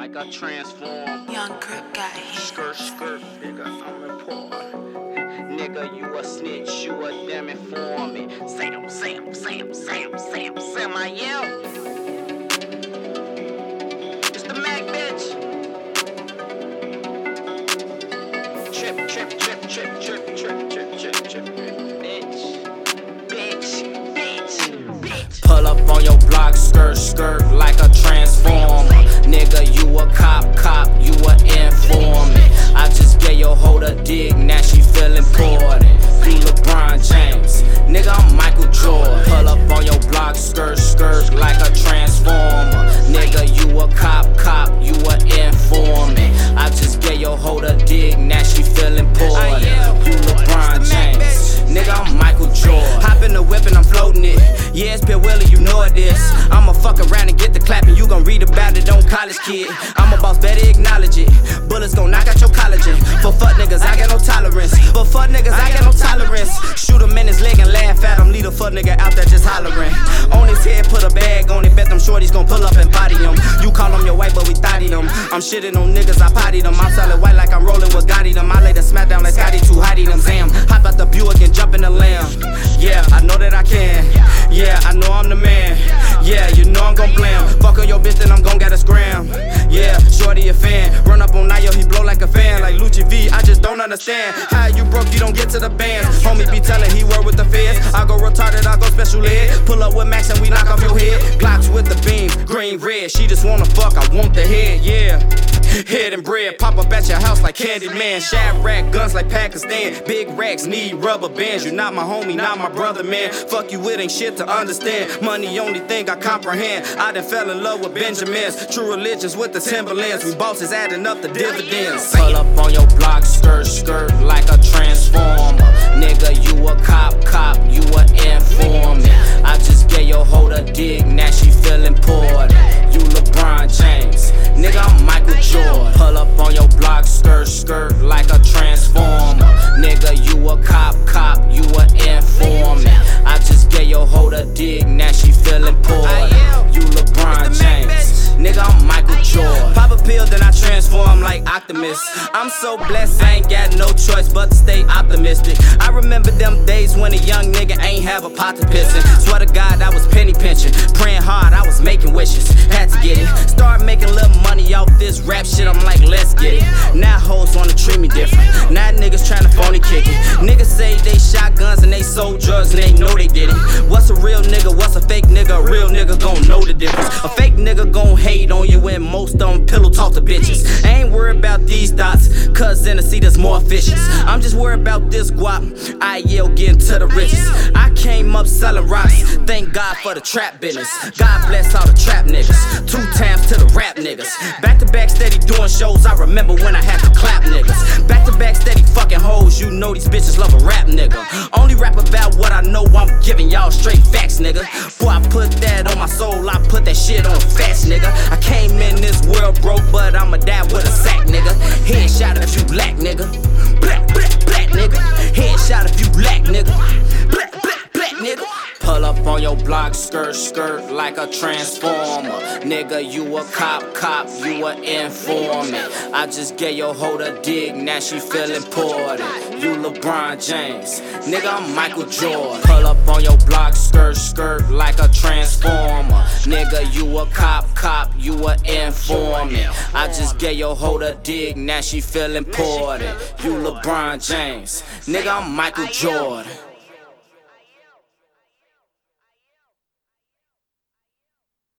like a transform. Young Crip got hit. Skirt, skirt, nigga, I'm important. Nigga, you a snitch, you a damn informant. Sam, I am. It's the Mac, bitch. Trip, bitch. Pull up on your block, skirt, like a transformer. Nigga, you a cop, you a informant. I just gave your hoe a dig, now she feel important. You LeBron James, nigga, I'm Michael Jordan. Pull up on your block, skirt, like a transformer. Nigga, you a cop, you a informant. I just gave your hoe a dig, now she feel important. You LeBron James, nigga, I'm Michael Jordan. Hop in the whip and I'm floating it. Yeah, it's Bill Willie, you know this. I'ma fuck around and get the clapping. You gon' read about it on College Kid. I'm a boss, better acknowledge it. Bullets gon' knock out your collagen. For fuck niggas, I got no tolerance. For fuck niggas, I got no tolerance. Shoot him in his leg and laugh at him. Leave a fuck nigga out there just hollering. On his head, put a bag on it. Bet them shorties gon' pull up and body him. You call him your white, but we thotty them. I'm shitting on niggas, I potty them. I'm solid white like I'm rolling with Gotti them. I lay the smack down like Scotty too hotty them. Zam, hop out the Buick and jump in the Lamb. Yeah, I know that I can. Yeah, I know I'm the man. Yeah, you know I'm gon' blam. Fuck on your bitch, then I'm gon' get a scram. Yeah, shorty a fan. Run up on Nayo, he blow like a fan. Like Lucci V, I just don't understand how you broke, you don't get to the bands. Homie be telling he work with the feds. I go retarded, I go special ed. Pull up with Max and we knock off your head. Glocks with the beam, green, red. She just wanna fuck, I want the head, yeah. Head and bread, pop up at your house like Candyman. Shadrack guns like Pakistan. Big racks need rubber bands. You're not my homie, not my brother, man. Fuck you, it ain't shit to understand. Money only thing I comprehend. I done fell in love with Benjamins. True religions with the Timberlands. We bosses adding up the dividends. Pull up on your block, skirt, like a transformer. Nigga, you a cop, you a informant. I just gave your hoe a dig, now she feel important. You LeBron James, nigga, I'm Michael Jordan. Pull up on your block, skirt, like a transformer. Nigga, you a cop, you a informant. I just gave your hoe a dig, now she feel important. You LeBron James, nigga, I'm Michael Jordan. Pop a pill, then I transform like Optimus. I'm so blessed, I ain't got no choice but to stay optimistic. I remember them days when a young nigga ain't have a pot to piss in. Swear to God, I was penny pinching. Praying hard, I was making wishes. Had to get it. Start making little money off this rap shit, I'm like, let's get it. Now hoes wanna treat me different. Now niggas tryna phony kick it. Niggas say they shot guns and they sold drugs and they know they did it. What's a real nigga, what's a fake nigga? A real nigga gon' know the difference. A fake nigga gon' hate on you and most of them pillow talk to bitches. I ain't worried about these dots, cause in the sea there's more fishes. I'm just worried about this guap, I yell getting to the riches. I came up selling rocks, thank God for the trap business. God bless all the trap niggas, 2 times to the rap niggas. Back to back steady doing shows, I remember when I had to clap niggas. Back to back steady fucking hoes, you know these bitches love a rap nigga. Only rap about what I know, I'm giving y'all straight facts nigga. Boy, I put that on my soul, I put that shit on fast nigga. I came in this world broke, but I'ma die with a sack nigga. Headshot if you lack nigga. Black nigga. Headshot if you lack nigga. Black nigga. Pull up on your block, skirt, like a transformer. Nigga, you a cop, you a informant. I just gave your hoe a dig, now she feel important. You LeBron James, nigga, I'm Michael Jordan. Pull up on your block, skirt, like a transformer. Nigga, you a cop, you a informant. I just gave your hoe a dig, now she feel important. You LeBron James, nigga, I'm Michael Jordan.